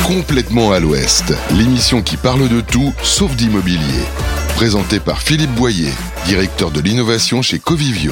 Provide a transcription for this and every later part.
Complètement à l'Ouest, l'émission qui parle de tout sauf d'immobilier. Présentée par Philippe Boyer, directeur de l'innovation chez Covivio.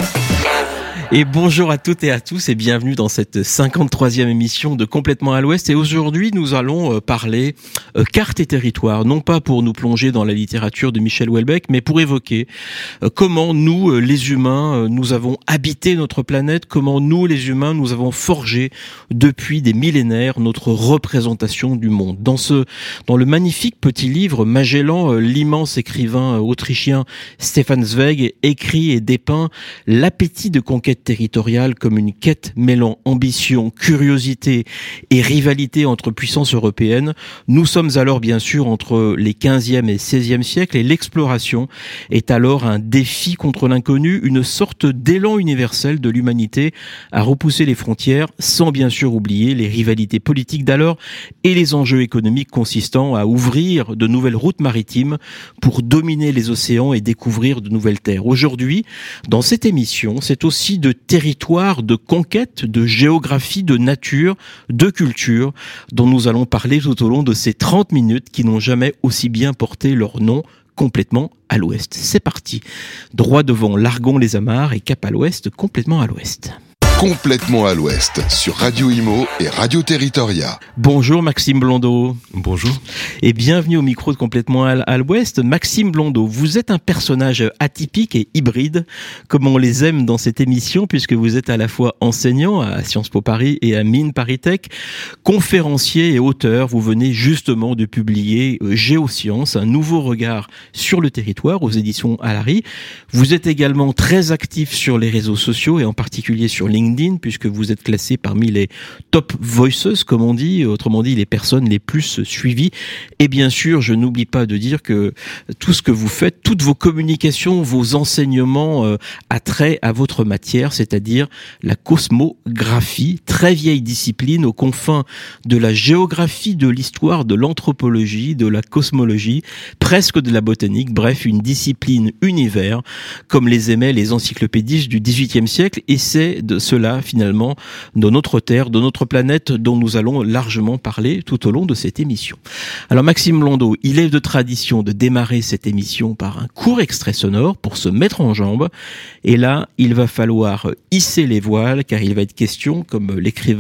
Et bonjour à toutes et à tous et bienvenue dans cette 53e émission de Complètement à l'Ouest. Et aujourd'hui, nous allons parler carte et territoire, non pas pour nous plonger dans la littérature de Michel Houellebecq, mais pour évoquer comment nous, les humains, nous avons habité notre planète, comment nous, les humains, nous avons forgé depuis des millénaires notre représentation du monde. Dans le magnifique petit livre, Magellan, l'immense écrivain autrichien Stefan Zweig, écrit et dépeint l'appétit de conquête territoriale comme une quête mêlant ambition, curiosité et rivalité entre puissances européennes. Nous sommes alors bien sûr entre les 15e et 16e siècles et l'exploration est alors un défi contre l'inconnu, une sorte d'élan universel de l'humanité à repousser les frontières sans bien sûr oublier les rivalités politiques d'alors et les enjeux économiques consistant à ouvrir de nouvelles routes maritimes pour dominer les océans et découvrir de nouvelles terres. Aujourd'hui, dans cette émission, c'est aussi de territoire, de conquête, de géographie, de nature, de culture dont nous allons parler tout au long de ces 30 minutes qui n'ont jamais aussi bien porté leur nom complètement à l'ouest. C'est parti. Droit devant Largon-les-Amarres et cap à l'ouest, complètement à l'ouest. Complètement à l'Ouest, sur Radio Imo et Radio Territoria. Bonjour Maxime Blondeau. Bonjour. Et bienvenue au micro de Complètement à l'Ouest. Maxime Blondeau, vous êtes un personnage atypique et hybride, comme on les aime dans cette émission, puisque vous êtes à la fois enseignant à Sciences Po Paris et à Mines Paris Tech, conférencier et auteur. Vous venez justement de publier Géosciences, un nouveau regard sur le territoire aux éditions Alary. Vous êtes également très actif sur les réseaux sociaux et en particulier sur LinkedIn, puisque vous êtes classé parmi les top voices, comme on dit, autrement dit les personnes les plus suivies. Et bien sûr, je n'oublie pas de dire que tout ce que vous faites, toutes vos communications, vos enseignements a trait à votre matière, c'est-à-dire la cosmographie, très vieille discipline aux confins de la géographie, de l'histoire, de l'anthropologie, de la cosmologie, presque de la botanique, bref, une discipline univers, comme les aimaient les encyclopédistes du XVIIIe siècle, et c'est de cela, finalement, de notre Terre, de notre planète, dont nous allons largement parler tout au long de cette émission. Alors, Maxime Blondeau, il est de tradition de démarrer cette émission par un court extrait sonore pour se mettre en jambe. Et là, il va falloir hisser les voiles, car il va être question, comme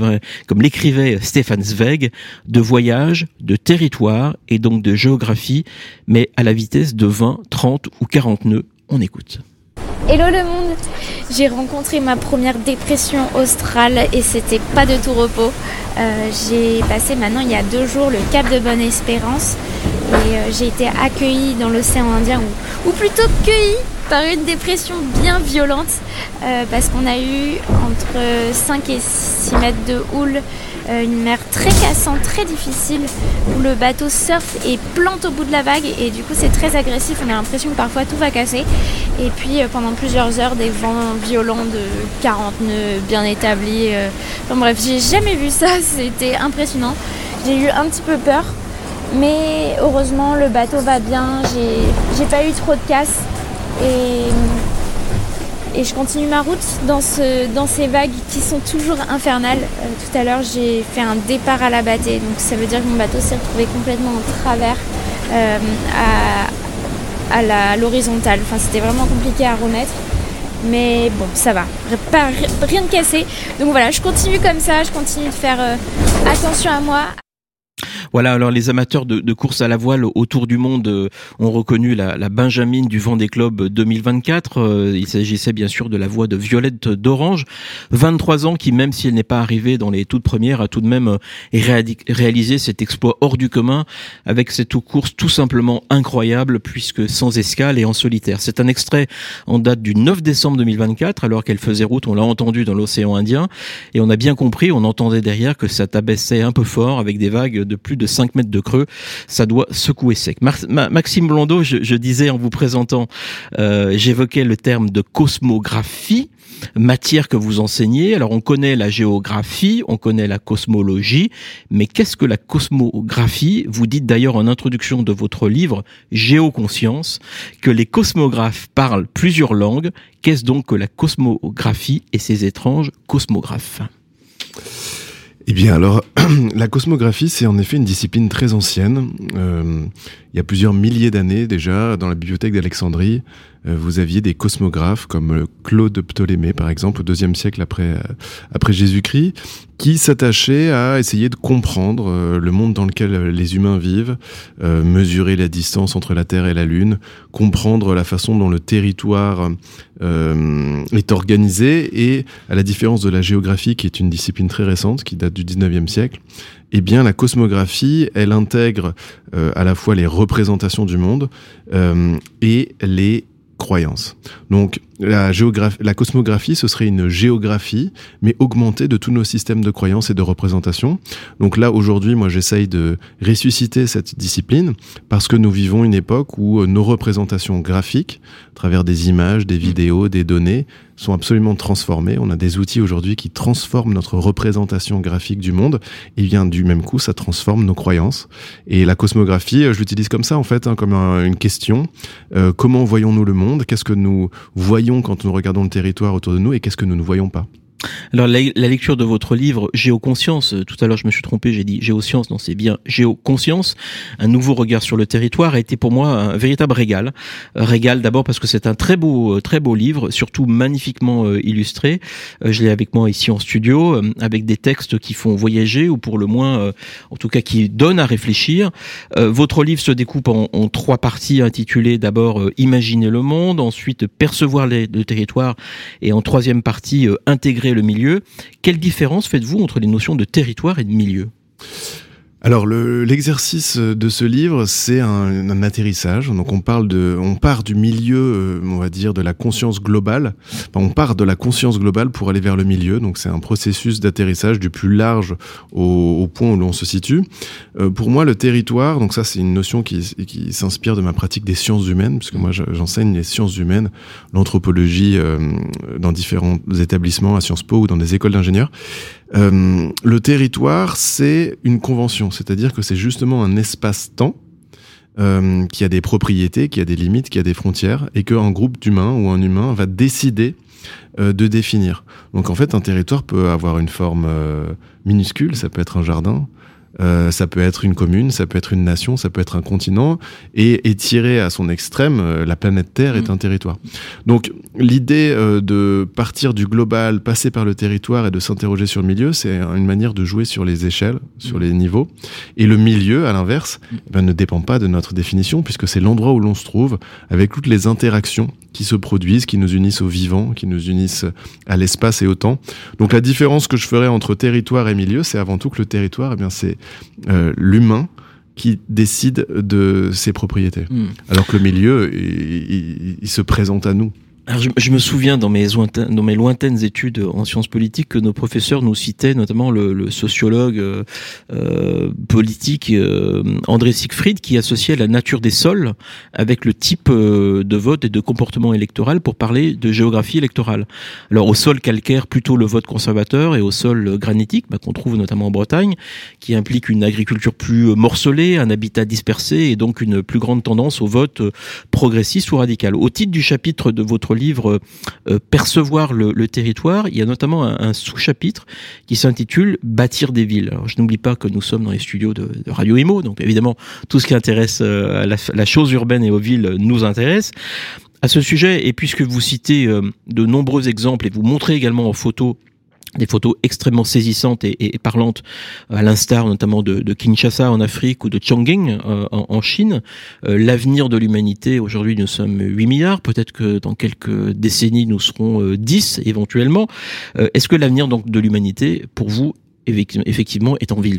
l'écrivait Stefan Zweig, de voyage, de territoire et donc de géographie, mais à la vitesse de 20, 30 ou 40 nœuds. On écoute. Hello le monde, j'ai rencontré ma première dépression australe et c'était pas de tout repos. J'ai passé maintenant il y a 2 jours le cap de Bonne-Espérance et j'ai été accueillie dans l'océan Indien ou plutôt cueillie par une dépression bien violente parce qu'on a eu entre 5 et 6 mètres de houle, une mer très cassante, très difficile où le bateau surfe et plante au bout de la vague et du coup c'est très agressif, on a l'impression que parfois tout va casser et puis pendant plusieurs heures des vents violents de 40 nœuds bien établis, enfin bref j'ai jamais vu ça, c'était impressionnant, j'ai eu un petit peu peur mais heureusement le bateau va bien, j'ai pas eu trop de casse et je continue ma route dans ces vagues qui sont toujours infernales. Tout à l'heure, j'ai fait un départ à la bâtée, donc ça veut dire que mon bateau s'est retrouvé complètement en travers à l'horizontale. Enfin, c'était vraiment compliqué à remettre, mais bon, ça va, rien de cassé. Donc voilà, je continue comme ça, je continue de faire attention à moi. Voilà, alors les amateurs de course à la voile autour du monde ont reconnu la Benjamine du Vendée Globe 2024. Il s'agissait bien sûr de la voix de Violette d'Orange, 23 ans, qui même si elle n'est pas arrivée dans les toutes premières, a tout de même réalisé cet exploit hors du commun avec cette course tout simplement incroyable puisque sans escale et en solitaire. C'est un extrait en date du 9 décembre 2024 alors qu'elle faisait route, on l'a entendu dans l'océan Indien et on a bien compris, on entendait derrière que ça tabassait un peu fort avec des vagues de plus de 5 mètres de creux, ça doit secouer sec. Maxime Blondeau, je disais en vous présentant, j'évoquais le terme de cosmographie, matière que vous enseignez. Alors on connaît la géographie, on connaît la cosmologie, mais qu'est-ce que la cosmographie ? Vous dites d'ailleurs en introduction de votre livre Géoconscience que les cosmographes parlent plusieurs langues. Qu'est-ce donc que la cosmographie et ces étranges cosmographes ? Eh bien alors, La cosmographie, c'est en effet une discipline très ancienne. Il y a plusieurs milliers d'années déjà, dans la bibliothèque d'Alexandrie, vous aviez des cosmographes comme Claude Ptolémée, par exemple, au IIe siècle après Jésus-Christ, qui s'attachaient à essayer de comprendre le monde dans lequel les humains vivent, mesurer la distance entre la Terre et la Lune, comprendre la façon dont le territoire est organisé, et à la différence de la géographie, qui est une discipline très récente, qui date du XIXe siècle, eh bien la cosmographie, elle intègre à la fois les représentations du monde et les croyances. Donc la cosmographie, ce serait une géographie, mais augmentée de tous nos systèmes de croyances et de représentation. Donc là, aujourd'hui, moi, j'essaye de ressusciter cette discipline parce que nous vivons une époque où nos représentations graphiques, à travers des images, des vidéos, des données, sont absolument transformées. On a des outils aujourd'hui qui transforment notre représentation graphique du monde, et bien du même coup, ça transforme nos croyances. Et la cosmographie, je l'utilise comme ça, en fait, comme une question. Comment voyons-nous le monde ? Qu'est-ce que nous voyons quand nous regardons le territoire autour de nous, et qu'est-ce que nous ne voyons pas ? Alors la lecture de votre livre Géoconscience, tout à l'heure je me suis trompé, j'ai dit géoscience, non c'est bien Géoconscience, un nouveau regard sur le territoire, a été pour moi un véritable régal. Régal d'abord parce que c'est un très beau livre, surtout magnifiquement illustré. Je l'ai avec moi ici en studio, avec des textes qui font voyager, ou pour le moins, en tout cas qui donnent à réfléchir. Votre livre se découpe en 3 parties intitulées d'abord Imaginer le monde, ensuite Percevoir le territoire, et en 3e partie Intégrer le milieu. Quelle différence faites-vous entre les notions de territoire et de milieu ? Alors l'exercice de ce livre, c'est un atterrissage. Donc on part du milieu, on va dire de la conscience globale. Enfin, on part de la conscience globale pour aller vers le milieu. Donc c'est un processus d'atterrissage du plus large au point où l'on se situe. Pour moi, le territoire, donc ça c'est une notion qui s'inspire de ma pratique des sciences humaines, puisque moi j'enseigne les sciences humaines, l'anthropologie dans différents établissements à Sciences Po ou dans des écoles d'ingénieurs. Le territoire, c'est une convention, c'est-à-dire que c'est justement un espace-temps qui a des propriétés, qui a des limites, qui a des frontières, et qu'un groupe d'humains ou un humain va décider de définir. Donc en fait, un territoire peut avoir une forme minuscule, ça peut être un jardin, ça peut être une commune, ça peut être une nation, ça peut être un continent, et étiré à son extrême, la planète Terre est un territoire. Donc l'idée de partir du global, passer par le territoire et de s'interroger sur le milieu, c'est une manière de jouer sur les échelles, sur les niveaux. Et le milieu, à l'inverse, ne dépend pas de notre définition, puisque c'est l'endroit où l'on se trouve, avec toutes les interactions qui se produisent, qui nous unissent au vivant, qui nous unissent à l'espace et au temps. Donc la différence que je ferais entre territoire et milieu, c'est avant tout que le territoire, eh bien, c'est l'humain qui décide de ses propriétés. Alors que le milieu, il se présente à nous. Alors je me souviens dans mes lointaines études en sciences politiques que nos professeurs nous citaient notamment le sociologue politique André Siegfried, qui associait la nature des sols avec le type de vote et de comportement électoral pour parler de géographie électorale. Alors au sol calcaire, plutôt le vote conservateur, et au sol granitique, qu'on trouve notamment en Bretagne, qui implique une agriculture plus morcelée, un habitat dispersé, et donc une plus grande tendance au vote progressiste ou radical. Au titre du chapitre de votre livre Percevoir le territoire, il y a notamment un sous-chapitre qui s'intitule Bâtir des villes. Alors, je n'oublie pas que nous sommes dans les studios de Radio Imo, donc évidemment tout ce qui intéresse à la chose urbaine et aux villes nous intéresse. À ce sujet, et puisque vous citez de nombreux exemples et vous montrez également en photo des photos extrêmement saisissantes et parlantes, à l'instar notamment de Kinshasa en Afrique ou de Chongqing en Chine. L'avenir de l'humanité, aujourd'hui nous sommes 8 milliards, peut-être que dans quelques décennies nous serons 10 éventuellement. Est-ce que l'avenir donc de l'humanité, pour vous, effectivement, est en ville ?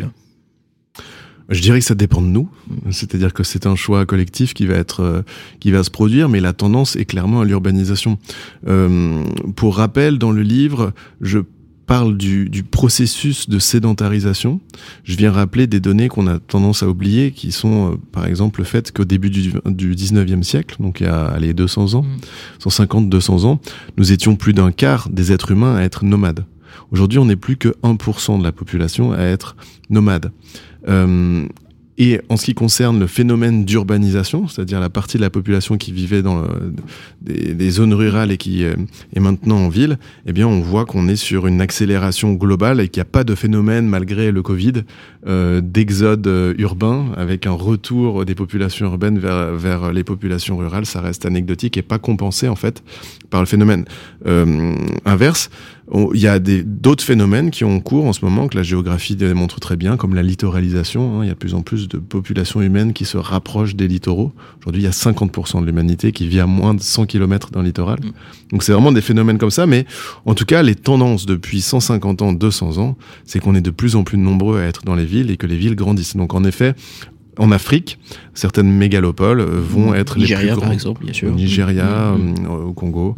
Je dirais que ça dépend de nous, c'est-à-dire que c'est un choix collectif qui va se produire, mais la tendance est clairement à l'urbanisation. Pour rappel, dans le livre, je parle du processus de sédentarisation. Je viens rappeler des données qu'on a tendance à oublier, qui sont, par exemple, le fait qu'au début du 19e siècle, donc il y a 200 ans, 150-200 ans, nous étions plus d'un quart des êtres humains à être nomades. Aujourd'hui, on n'est plus que 1% de la population à être nomade. Et en ce qui concerne le phénomène d'urbanisation, c'est-à-dire la partie de la population qui vivait dans des zones rurales et qui est maintenant en ville, eh bien on voit qu'on est sur une accélération globale et qu'il n'y a pas de phénomène, malgré le Covid, d'exode urbain avec un retour des populations urbaines vers les populations rurales. Ça reste anecdotique et pas compensé en fait par le phénomène inverse. Il y a d'autres phénomènes qui ont cours en ce moment, que la géographie démontre très bien, comme la littoralisation. Il y a de plus en plus de populations humaines qui se rapprochent des littoraux. Aujourd'hui, il y a 50% de l'humanité qui vit à moins de 100 km d'un littoral. Donc c'est vraiment des phénomènes comme ça, mais en tout cas, les tendances depuis 150 ans, 200 ans, c'est qu'on est de plus en plus nombreux à être dans les villes et que les villes grandissent. Donc en effet, en Afrique, certaines mégalopoles vont être Nigeria, les plus grandes. par exemple, bien sûr. Au Nigeria, au Congo,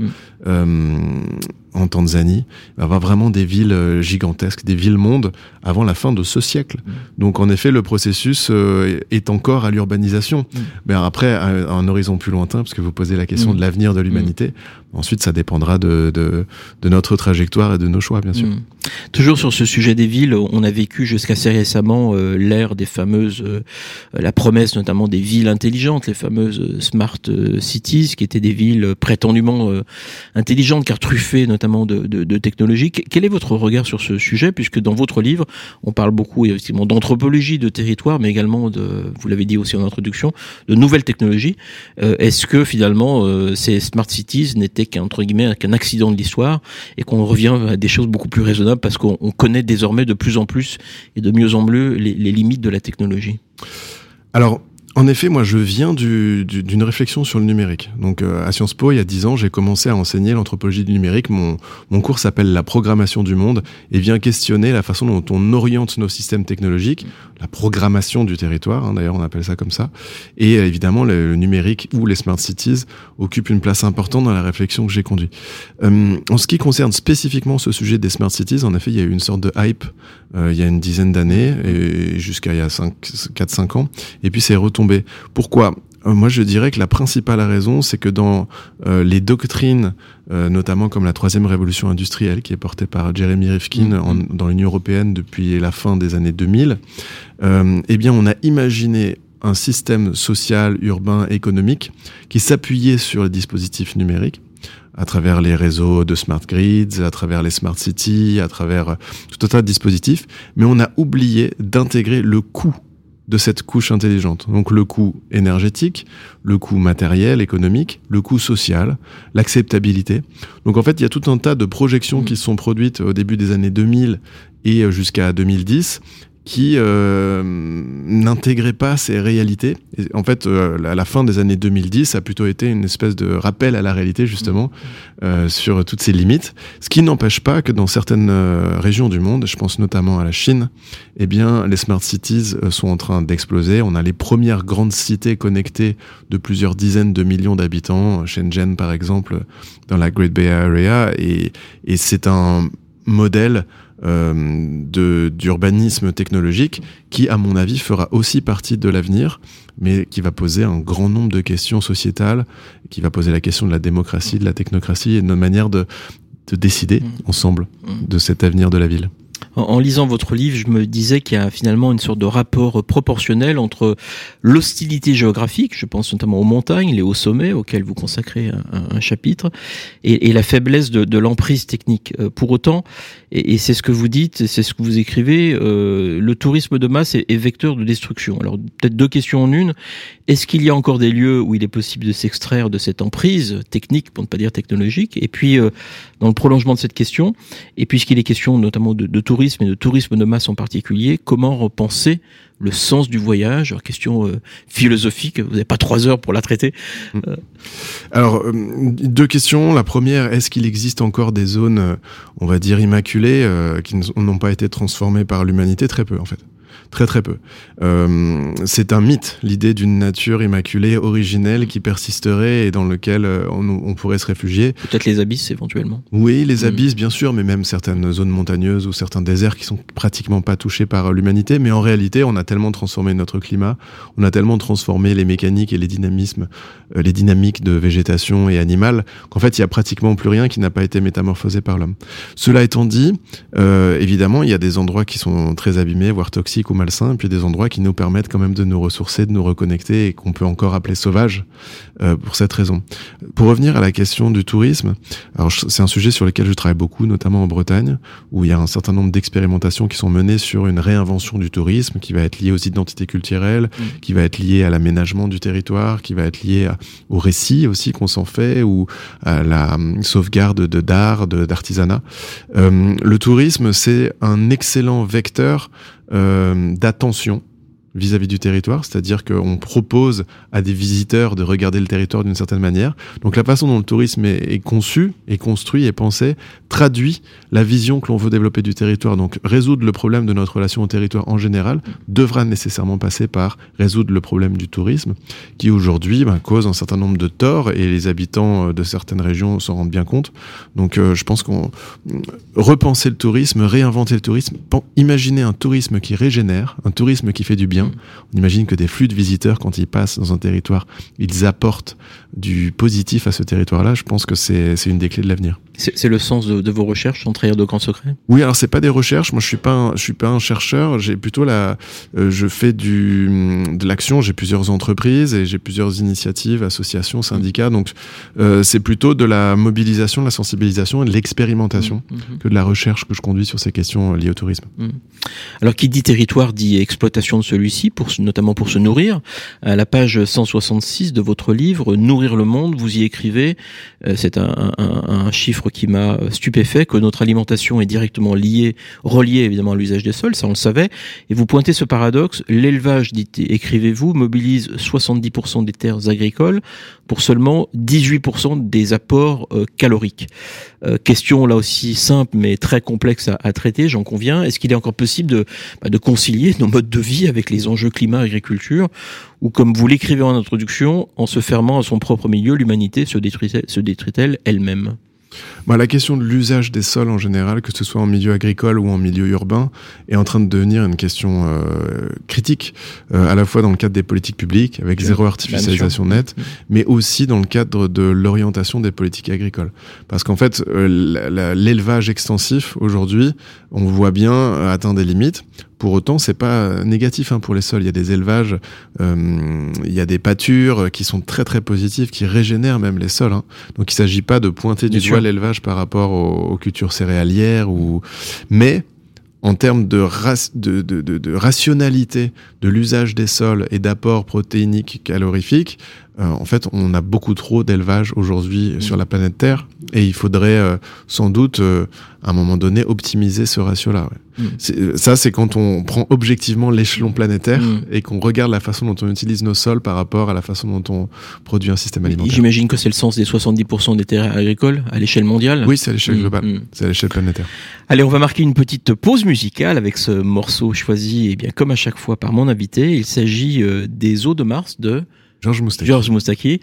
en Tanzanie, il va y avoir vraiment des villes gigantesques, des villes-mondes avant la fin de ce siècle. Donc en effet, le processus est encore à l'urbanisation. Mais après, à un horizon plus lointain, parce que vous posez la question de l'avenir de l'humanité, ensuite ça dépendra de notre trajectoire et de nos choix, bien sûr. Toujours sur ce sujet des villes, on a vécu jusqu'à assez récemment l'ère des fameuses, la promesse notamment des villes intelligentes, les fameuses smart cities, qui étaient des villes prétendument intelligentes, car truffées notamment de technologie. Quel est votre regard sur ce sujet, puisque dans votre livre, on parle beaucoup effectivement d'anthropologie de territoire, mais également vous l'avez dit aussi en introduction, de nouvelles technologies. Est-ce que finalement ces smart cities n'étaient qu'un accident de l'histoire et qu'on revient à des choses beaucoup plus raisonnables parce qu'on connaît désormais de plus en plus et de mieux en mieux les limites de la technologie? Alors, en effet, moi, je viens d'une réflexion sur le numérique. Donc, à Sciences Po, il y a 10 ans, j'ai commencé à enseigner l'anthropologie du numérique. Mon cours s'appelle La programmation du monde et vient questionner la façon dont on oriente nos systèmes technologiques, la programmation du territoire, d'ailleurs, on appelle ça comme ça. Et évidemment, le numérique ou les smart cities occupent une place importante dans la réflexion que j'ai conduite. En ce qui concerne spécifiquement ce sujet des smart cities, en effet, il y a eu une sorte de hype il y a une dizaine d'années, et jusqu'à il y a 4-5 ans. Et puis, c'est retombé. Pourquoi ? Moi, je dirais que la principale raison, c'est que dans les doctrines, notamment comme la troisième révolution industrielle, qui est portée par Jeremy Rifkin dans l'Union européenne depuis la fin des années 2000, eh bien, on a imaginé un système social, urbain, économique qui s'appuyait sur les dispositifs numériques, à travers les réseaux de smart grids, à travers les smart cities, à travers tout un tas de dispositifs, mais on a oublié d'intégrer le coût de cette couche intelligente. Donc le coût énergétique, le coût matériel, économique, le coût social, l'acceptabilité. Donc en fait, il y a tout un tas de projections qui se sont produites au début des années 2000 et jusqu'à 2010 qui n'intégraient pas ces réalités. Et en fait, à la fin des années 2010, ça a plutôt été une espèce de rappel à la réalité, justement, sur toutes ces limites. Ce qui n'empêche pas que dans certaines régions du monde, je pense notamment à la Chine, eh bien, les smart cities sont en train d'exploser. On a les premières grandes cités connectées de plusieurs dizaines de millions d'habitants, Shenzhen par exemple, dans la Great Bay Area, et c'est un modèle d'urbanisme technologique qui, à mon avis, fera aussi partie de l'avenir, mais qui va poser un grand nombre de questions sociétales, qui va poser la question de la démocratie, de la technocratie et de notre manière de décider ensemble de cet avenir de la ville. En lisant votre livre, je me disais qu'il y a finalement une sorte de rapport proportionnel entre l'hostilité géographique, je pense notamment aux montagnes, les hauts sommets auxquels vous consacrez un chapitre, et la faiblesse de l'emprise technique. Pour autant, et c'est ce que vous dites, c'est ce que vous écrivez, le tourisme de masse est vecteur de destruction. Alors peut-être deux questions en une. Est-ce qu'il y a encore des lieux où il est possible de s'extraire de cette emprise technique, pour ne pas dire technologique? Et puis, dans le prolongement de cette question, et puisqu'il est question notamment de tourisme et de tourisme de masse en particulier, comment repenser le sens du voyage? Alors, question philosophique, vous n'avez pas 3 heures pour la traiter. Alors, deux questions. La première, est-ce qu'il existe encore des zones, on va dire, immaculées, qui n'ont pas été transformées par l'humanité? Très peu, en fait. Très très peu. C'est un mythe, l'idée d'une nature immaculée, originelle, qui persisterait et dans lequel on pourrait se réfugier. Peut-être les abysses éventuellement. Oui, les abysses bien sûr, mais même certaines zones montagneuses ou certains déserts qui sont pratiquement pas touchés par l'humanité. Mais en réalité, on a tellement transformé notre climat, on a tellement transformé les mécaniques et les dynamismes, les dynamiques de végétation et animale, qu'en fait, il y a pratiquement plus rien qui n'a pas été métamorphosé par l'homme. Cela étant dit, évidemment, il y a des endroits qui sont très abîmés, voire toxiques, toxiques ou malsains, et puis des endroits qui nous permettent quand même de nous ressourcer, de nous reconnecter, et qu'on peut encore appeler sauvages pour cette raison. Pour revenir à la question du tourisme, alors c'est un sujet sur lequel je travaille beaucoup, notamment en Bretagne, où il y a un certain nombre d'expérimentations qui sont menées sur une réinvention du tourisme, qui va être liée aux identités culturelles, qui va être liée à l'aménagement du territoire, qui va être liée au récit aussi qu'on s'en fait, ou à la sauvegarde d'art, d'artisanat. Le tourisme, c'est un excellent vecteur d'attention vis-à-vis du territoire, c'est-à-dire qu'on propose à des visiteurs de regarder le territoire d'une certaine manière. Donc la façon dont le tourisme est conçu, est construit, est pensé, traduit la vision que l'on veut développer du territoire. Donc résoudre le problème de notre relation au territoire en général devra nécessairement passer par résoudre le problème du tourisme, qui aujourd'hui cause un certain nombre de torts, et les habitants de certaines régions s'en rendent bien compte. Donc je pense qu'on repenser le tourisme, réinventer le tourisme, imaginer un tourisme qui régénère, un tourisme qui fait du bien. On imagine que des flux de visiteurs, quand ils passent dans un territoire, ils apportent du positif à ce territoire-là. Je pense que c'est une des clés de l'avenir. C'est le sens de vos recherches sans trahir de grands secrets? Oui, alors c'est pas des recherches. Moi, je suis pas un chercheur. J'ai plutôt je fais de l'action. J'ai plusieurs entreprises et j'ai plusieurs initiatives, associations, syndicats. Donc, c'est plutôt de la mobilisation, de la sensibilisation et de l'expérimentation que de la recherche que je conduis sur ces questions liées au tourisme. Alors, qui dit territoire dit exploitation de celui-ci, notamment pour se nourrir. À la page 166 de votre livre, Nourrir le monde, vous y écrivez, c'est un chiffre qui m'a stupéfait, que notre alimentation est directement reliée évidemment à l'usage des sols, ça on le savait, et vous pointez ce paradoxe: l'élevage, écrivez-vous, mobilise 70% des terres agricoles pour seulement 18% des apports caloriques. Question là aussi simple mais très complexe à traiter, j'en conviens. Est-ce qu'il est encore possible de concilier nos modes de vie avec les enjeux climat-agriculture, ou comme vous l'écrivez en introduction, en se fermant à son propre milieu, l'humanité se détruit-elle elle-même? La question de l'usage des sols en général, que ce soit en milieu agricole ou en milieu urbain, est en train de devenir une question critique, à la fois dans le cadre des politiques publiques, avec zéro artificialisation nette, mais aussi dans le cadre de l'orientation des politiques agricoles. Parce qu'en fait, l'élevage extensif, aujourd'hui, on voit bien atteint des limites. Pour autant, c'est pas négatif pour les sols. Il y a des élevages, il y a des pâtures qui sont très très positives, qui régénèrent même les sols. Donc il s'agit pas de pointer du doigt l'élevage par rapport aux cultures céréalières, mais en termes de rationalité de l'usage des sols et d'apport protéinique calorifique, en fait, on a beaucoup trop d'élevage aujourd'hui sur la planète Terre, et il faudrait sans doute, à un moment donné, optimiser ce ratio-là. C'est quand on prend objectivement l'échelon planétaire et qu'on regarde la façon dont on utilise nos sols par rapport à la façon dont on produit un système alimentaire. J'imagine que c'est le sens des 70% des terres agricoles à l'échelle mondiale. Oui, c'est à l'échelle globale, c'est à l'échelle planétaire. Allez, on va marquer une petite pause musicale avec ce morceau choisi, comme à chaque fois, par mon invité. Il s'agit des Eaux de Mars de Georges Moustaki. Georges Moustaki.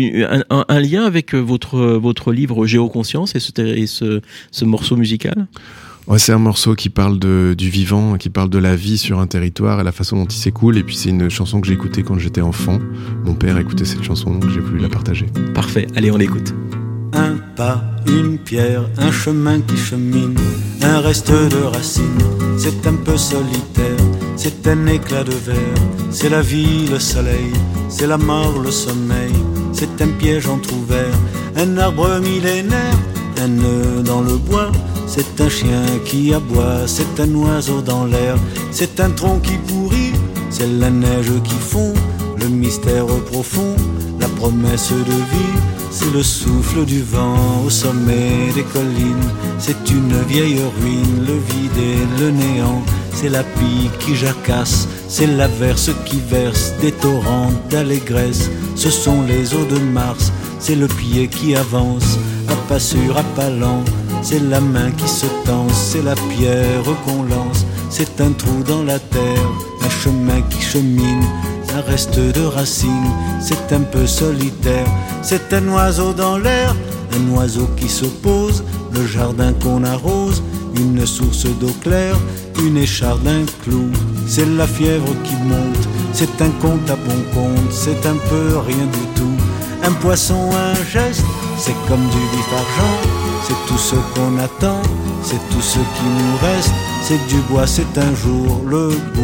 Un lien avec votre livre Géoconscience et ce morceau musical? C'est un morceau qui parle du vivant, qui parle de la vie sur un territoire et la façon dont il s'écoule. Et puis c'est une chanson que j'ai écoutée quand j'étais enfant. Mon père écoutait cette chanson, donc j'ai voulu la partager. Parfait, allez, on l'écoute. Un pas, une pierre, un chemin qui chemine, un reste de racines, c'est un peu solitaire, c'est un éclat de verre, c'est la vie, le soleil, c'est la mort, le sommeil, c'est un piège entrouvert, un arbre millénaire, un nœud dans le bois, c'est un chien qui aboie, c'est un oiseau dans l'air, c'est un tronc qui pourrit, c'est la neige qui fond, le mystère profond, la promesse de vie. C'est le souffle du vent au sommet des collines. C'est une vieille ruine, le vide et le néant. C'est la pie qui jacasse, c'est l'averse qui verse des torrents d'allégresse. Ce sont les eaux de Mars, c'est le pied qui avance, à pas sûr, à pas lent. C'est la main qui se tense, c'est la pierre qu'on lance. C'est un trou dans la terre, un chemin qui chemine, un reste de racines, c'est un peu solitaire. C'est un oiseau dans l'air, un oiseau qui se pose, le jardin qu'on arrose, une source d'eau claire, une écharde, un clou. C'est la fièvre qui monte, c'est un compte à bon compte, c'est un peu rien du tout. Un poisson, un geste, c'est comme du vif argent, c'est tout ce qu'on attend, c'est tout ce qui nous reste. C'est du bois, c'est un jour le bout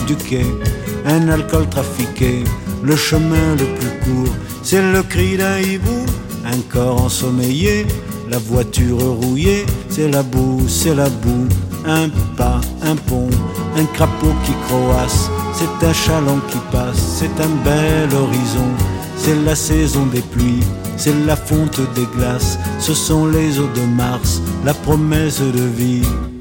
du quai, un alcool trafiqué, le chemin le plus court, c'est le cri d'un hibou, un corps ensommeillé, la voiture rouillée, c'est la boue, un pas, un pont, un crapaud qui croasse, c'est un chaland qui passe, c'est un bel horizon, c'est la saison des pluies, c'est la fonte des glaces, ce sont les eaux de Mars, la promesse de vie.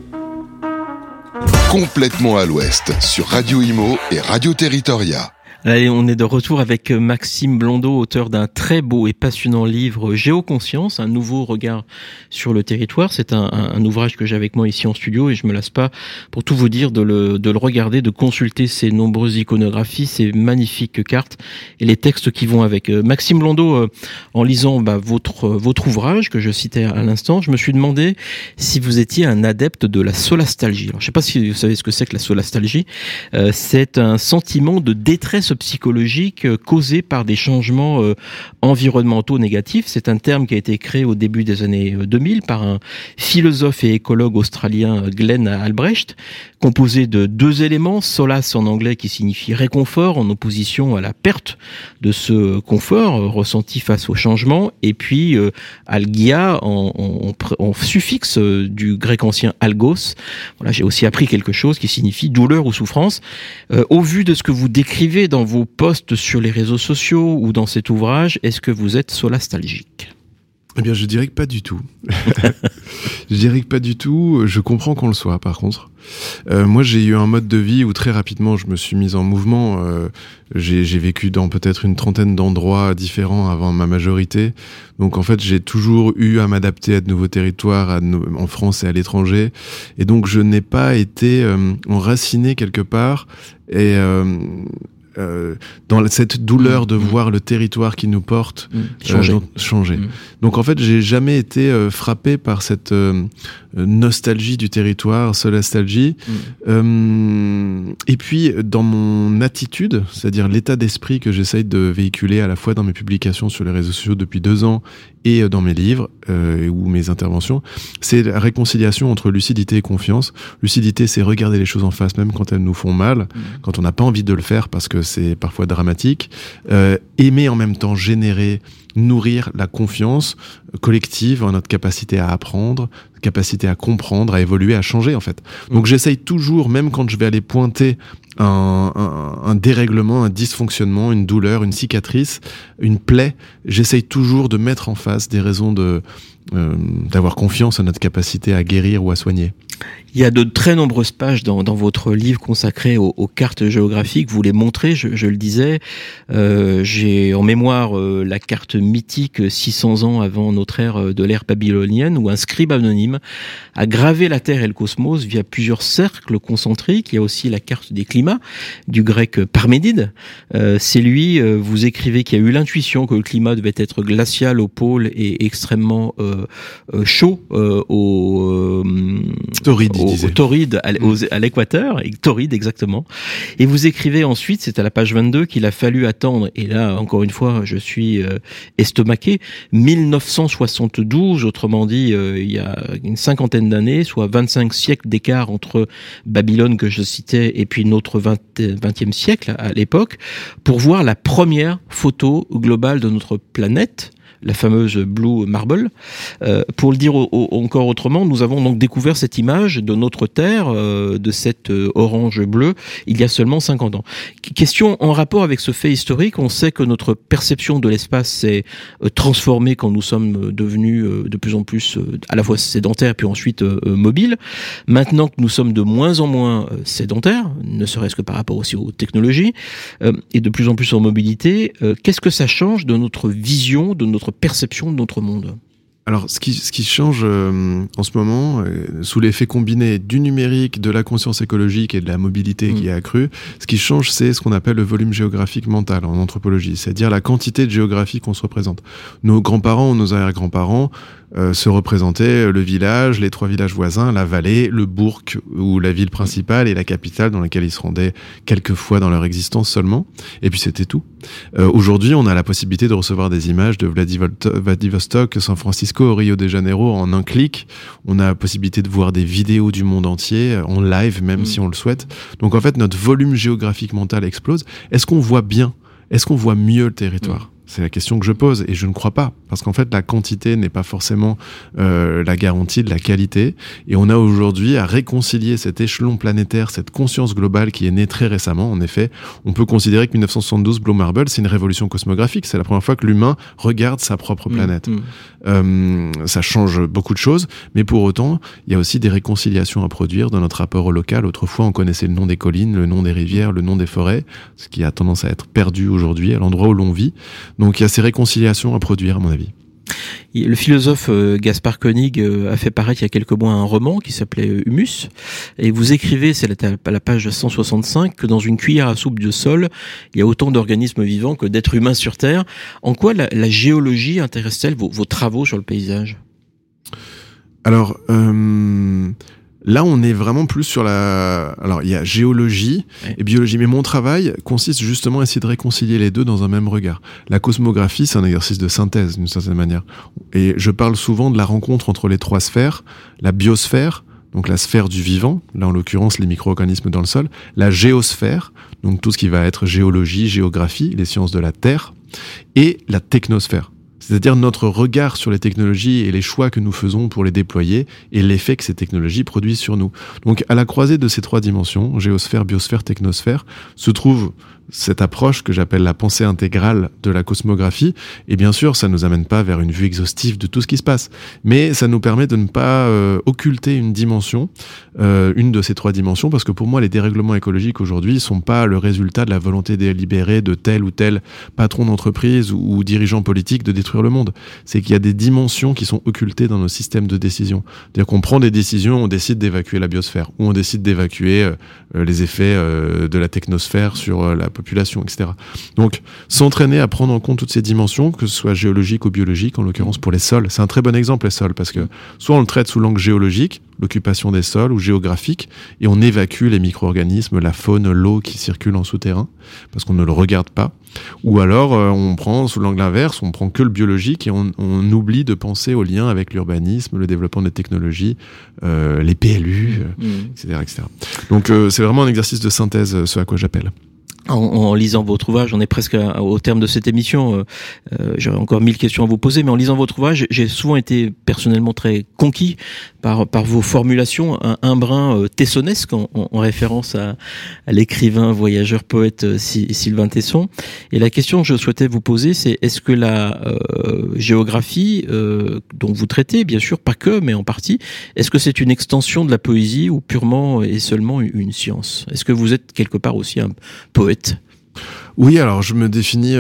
Complètement à l'ouest, sur Radio Imo et Radio Territoria. Allez, on est de retour avec Maxime Blondeau, auteur d'un très beau et passionnant livre Géoconscience, un nouveau regard sur le territoire. C'est un ouvrage que j'ai avec moi ici en studio et je me lasse pas, pour tout vous dire, de le regarder, de consulter ces nombreuses iconographies, ces magnifiques cartes et les textes qui vont avec. Maxime Blondeau, en lisant votre ouvrage que je citais à l'instant, je me suis demandé si vous étiez un adepte de la solastalgie. Alors, je sais pas si vous savez ce que c'est que la solastalgie. C'est un sentiment de détresse psychologique causé par des changements environnementaux négatifs. C'est un terme qui a été créé au début des années 2000 par un philosophe et écologue australien, Glenn Albrecht, composé de deux éléments, solace en anglais qui signifie réconfort en opposition à la perte de ce confort ressenti face au changement, et puis algia en suffixe du grec ancien algos. Voilà, j'ai aussi appris quelque chose qui signifie douleur ou souffrance. Au vu de ce que vous décrivez dans vos posts sur les réseaux sociaux ou dans cet ouvrage, est-ce que vous êtes solastalgique ? Eh bien, je dirais que pas du tout. Je dirais que pas du tout. Je comprends qu'on le soit, par contre. Moi, j'ai eu un mode de vie où très rapidement, je me suis mis en mouvement. J'ai vécu dans peut-être une trentaine d'endroits différents avant ma majorité. Donc, en fait, j'ai toujours eu à m'adapter à de nouveaux territoires, en France et à l'étranger. Et donc, je n'ai pas été enraciné quelque part. Et dans cette douleur de voir le territoire qui nous porte changer. Donc en fait, j'ai jamais été frappé par cette nostalgie du territoire, solastalgie. Et puis dans mon attitude, c'est-à-dire l'état d'esprit que j'essaye de véhiculer à la fois dans mes publications sur les réseaux sociaux depuis 2 ans et dans mes livres ou mes interventions, c'est la réconciliation entre lucidité et confiance. Lucidité, c'est regarder les choses en face, même quand elles nous font mal, quand on n'a pas envie de le faire parce que c'est parfois dramatique. Aimer en même temps, générer, nourrir la confiance collective en notre capacité à apprendre, capacité à comprendre, à évoluer, à changer en fait. Donc j'essaye toujours, même quand je vais aller pointer un dérèglement, un dysfonctionnement, une douleur, une cicatrice, une plaie, j'essaye toujours de mettre en face des raisons d'avoir confiance en notre capacité à guérir ou à soigner. Il y a de très nombreuses pages dans votre livre consacré aux cartes géographiques. Vous les montrez, je le disais. J'ai en mémoire la carte mythique 600 ans avant notre ère de l'ère babylonienne, où un scribe anonyme a gravé la Terre et le cosmos via plusieurs cercles concentriques. Il y a aussi la carte des climats du grec Parménide. C'est lui, vous écrivez, qui a eu l'intuition que le climat devait être glacial au pôle et extrêmement chaud au torride à l'équateur, et torride exactement. Et vous écrivez ensuite, c'est à la page 22, qu'il a fallu attendre, et là encore une fois je suis estomaqué, 1972, autrement dit il y a une cinquantaine d'années, soit 25 siècles d'écart entre Babylone que je citais et puis notre 20e siècle à l'époque, pour voir la première photo globale de notre planète, la fameuse Blue Marble. Pour le dire encore autrement, nous avons donc découvert cette image de notre Terre, de cette orange bleue, il y a seulement 50 ans. Question en rapport avec ce fait historique, on sait que notre perception de l'espace s'est transformée quand nous sommes devenus de plus en plus à la fois sédentaires puis ensuite mobiles. Maintenant que nous sommes de moins en moins sédentaires, ne serait-ce que par rapport aussi aux technologies, et de plus en plus en mobilité, qu'est-ce que ça change de notre vision, de notre perception de notre monde? Alors, ce qui change en ce moment, sous l'effet combiné du numérique, de la conscience écologique et de la mobilité qui est accrue, ce qui change, c'est ce qu'on appelle le volume géographique mental en anthropologie, c'est-à-dire la quantité de géographie qu'on se représente. Nos grands-parents ou nos arrière-grands-parents se représenter le village, les 3 villages voisins, la vallée, le bourg ou la ville principale et la capitale dans laquelle ils se rendaient quelques fois dans leur existence seulement. Et puis c'était tout. Aujourd'hui, on a la possibilité de recevoir des images de Vladivostok, San Francisco, Rio de Janeiro en un clic. On a la possibilité de voir des vidéos du monde entier en live, même si on le souhaite. Donc en fait, notre volume géographique mental explose. Est-ce qu'on voit bien? Est-ce qu'on voit mieux le territoire? C'est la question que je pose et je ne crois pas, parce qu'en fait la quantité n'est pas forcément la garantie de la qualité, et on a aujourd'hui à réconcilier cet échelon planétaire, cette conscience globale qui est née très récemment. En effet, on peut considérer que 1972 Blue Marble, c'est une révolution cosmographique, c'est la première fois que l'humain regarde sa propre planète. Ça change beaucoup de choses, mais pour autant il y a aussi des réconciliations à produire dans notre rapport au local. Autrefois on connaissait le nom des collines, le nom des rivières, le nom des forêts, ce qui a tendance à être perdu aujourd'hui à l'endroit où l'on vit. Donc il y a ces réconciliations à produire, à mon avis. Le philosophe Gaspard Koenig a fait paraître il y a quelques mois un roman qui s'appelait Humus, et vous écrivez, c'est à la page 165, que dans une cuillère à soupe de sol, il y a autant d'organismes vivants que d'êtres humains sur Terre. En quoi la géologie intéresse-t-elle vos travaux sur le paysage? Alors, là, on est vraiment plus sur Alors, il y a géologie et biologie, mais mon travail consiste justement à essayer de réconcilier les deux dans un même regard. La cosmographie, c'est un exercice de synthèse, d'une certaine manière. Et je parle souvent de la rencontre entre les 3 sphères, la biosphère, donc la sphère du vivant, là en l'occurrence les micro-organismes dans le sol, la géosphère, donc tout ce qui va être géologie, géographie, les sciences de la Terre, et la technosphère. C'est-à-dire notre regard sur les technologies et les choix que nous faisons pour les déployer et l'effet que ces technologies produisent sur nous. Donc à la croisée de ces 3 dimensions, géosphère, biosphère, technosphère, se trouve cette approche que j'appelle la pensée intégrale de la cosmographie. Et bien sûr, ça nous amène pas vers une vue exhaustive de tout ce qui se passe, mais ça nous permet de ne pas occulter une dimension, une de ces 3 dimensions, parce que pour moi, les dérèglements écologiques aujourd'hui sont pas le résultat de la volonté délibérée de tel ou tel patron d'entreprise ou dirigeant politique de détruire le monde. C'est qu'il y a des dimensions qui sont occultées dans nos systèmes de décision. C'est-à-dire qu'on prend des décisions, on décide d'évacuer la biosphère, ou on décide d'évacuer les effets de la technosphère sur la population, etc. Donc, s'entraîner à prendre en compte toutes ces dimensions, que ce soit géologique ou biologique, en l'occurrence pour les sols. C'est un très bon exemple, les sols, parce que soit on le traite sous l'angle géologique, l'occupation des sols, ou géographique, et on évacue les micro-organismes, la faune, l'eau qui circule en souterrain, parce qu'on ne le regarde pas. Ou alors, on prend sous l'angle inverse, on prend que le biologique, et on oublie de penser au lien avec l'urbanisme, le développement des technologies, les PLU, etc., etc. Donc, c'est vraiment un exercice de synthèse, ce à quoi j'appelle. En lisant votre ouvrage, on est presque au terme de cette émission, j'aurais encore 1000 questions à vous poser, mais en lisant votre ouvrage, j'ai souvent été personnellement très conquis par vos formulations, un brin tessonnesque en référence à l'écrivain, voyageur, poète Sylvain Tesson. Et la question que je souhaitais vous poser, c'est est-ce que la géographie dont vous traitez, bien sûr, pas que, mais en partie, est-ce que c'est une extension de la poésie ou purement et seulement une science? Est-ce que vous êtes quelque part aussi un poète? Oui, alors je me définis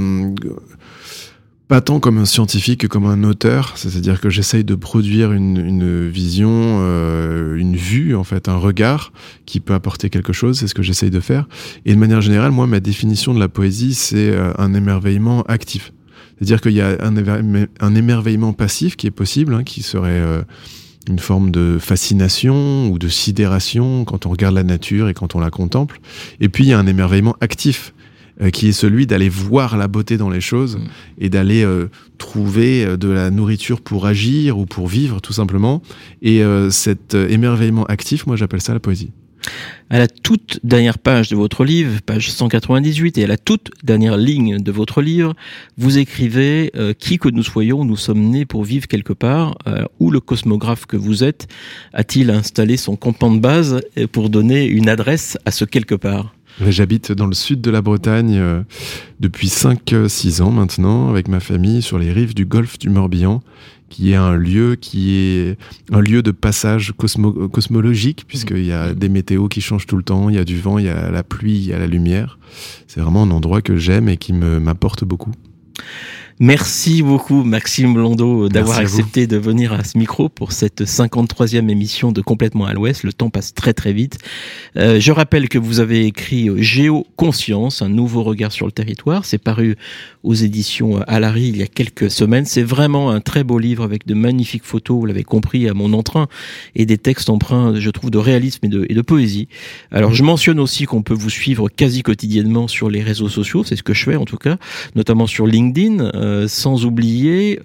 pas tant comme un scientifique que comme un auteur, c'est-à-dire que j'essaye de produire une vision, une vue, en fait, un regard qui peut apporter quelque chose, c'est ce que j'essaye de faire. Et de manière générale, moi, ma définition de la poésie, c'est un émerveillement actif. C'est-à-dire qu'il y a un émerveillement passif qui est possible, qui serait une forme de fascination ou de sidération quand on regarde la nature et quand on la contemple. Et puis il y a un émerveillement actif qui est celui d'aller voir la beauté dans les choses et d'aller trouver de la nourriture pour agir ou pour vivre tout simplement. Et cet émerveillement actif, moi j'appelle ça la poésie. À la toute dernière page de votre livre, page 198, et à la toute dernière ligne de votre livre, vous écrivez qui que nous soyons, nous sommes nés pour vivre quelque part. Où le cosmographe que vous êtes a-t-il installé son campement de base pour donner une adresse à ce quelque part? J'habite dans le sud de la Bretagne depuis 5-6 ans maintenant, avec ma famille, sur les rives du golfe du Morbihan, qui est un lieu de passage cosmologique, puisqu'il y a des météos qui changent tout le temps, il y a du vent, il y a la pluie, il y a la lumière. C'est vraiment un endroit que j'aime et qui m'apporte beaucoup. Merci beaucoup Maxime Blondeau d'avoir accepté de venir à ce micro pour cette 53e émission de Complètement à l'Ouest. Le temps passe très très vite. Je rappelle que vous avez écrit Géoconscience, un nouveau regard sur le territoire. C'est paru aux éditions Alary il y a quelques semaines. C'est vraiment un très beau livre avec de magnifiques photos, vous l'avez compris à mon entrain, et des textes empreints, je trouve, de réalisme et de poésie. Alors je mentionne aussi qu'on peut vous suivre quasi quotidiennement sur les réseaux sociaux, c'est ce que je fais en tout cas, notamment sur LinkedIn, sans oublier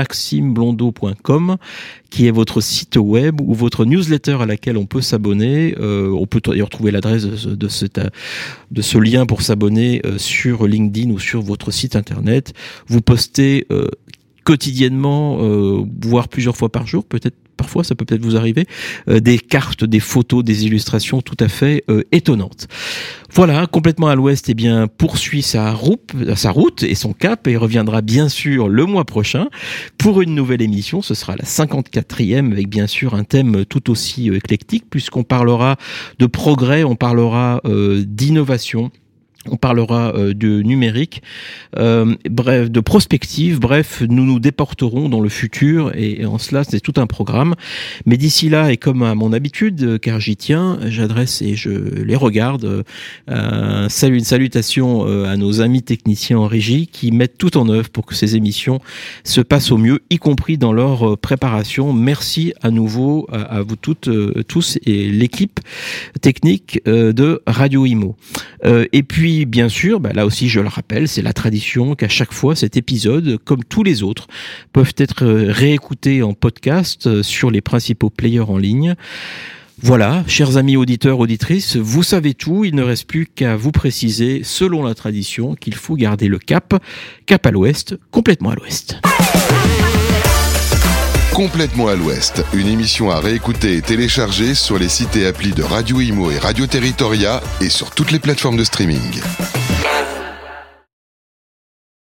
maximeblondeau.com qui est votre site web ou votre newsletter à laquelle on peut s'abonner. On peut d'ailleurs trouver l'adresse de ce lien pour s'abonner sur LinkedIn ou sur votre site internet. Vous postez quotidiennement, voire plusieurs fois par jour, peut-être. Parfois, ça peut peut-être vous arriver, des cartes, des photos, des illustrations tout à fait étonnantes. Voilà, Complètement à l'Ouest, poursuit sa route et son cap et reviendra bien sûr le mois prochain pour une nouvelle émission. Ce sera la 54e avec bien sûr un thème tout aussi éclectique puisqu'on parlera de progrès, on parlera d'innovation. On parlera de numérique, bref, de prospective, bref, nous nous déporterons dans le futur et en cela c'est tout un programme. Mais d'ici là, et comme à mon habitude, car j'y tiens, j'adresse et je les regarde une salutation à nos amis techniciens en régie qui mettent tout en œuvre pour que ces émissions se passent au mieux, y compris dans leur préparation. Merci à nouveau à vous toutes, tous et l'équipe technique de Radio Imo. Et puis bien sûr, là aussi je le rappelle, c'est la tradition qu'à chaque fois cet épisode, comme tous les autres, peuvent être réécoutés en podcast sur les principaux players en ligne. Voilà, chers amis auditeurs, auditrices, vous savez tout, il ne reste plus qu'à vous préciser, selon la tradition, qu'il faut garder le cap à l'ouest, complètement à l'ouest. Complètement à l'Ouest, une émission à réécouter et télécharger sur les sites et applis de Radio Imo et Radio Territoria et sur toutes les plateformes de streaming.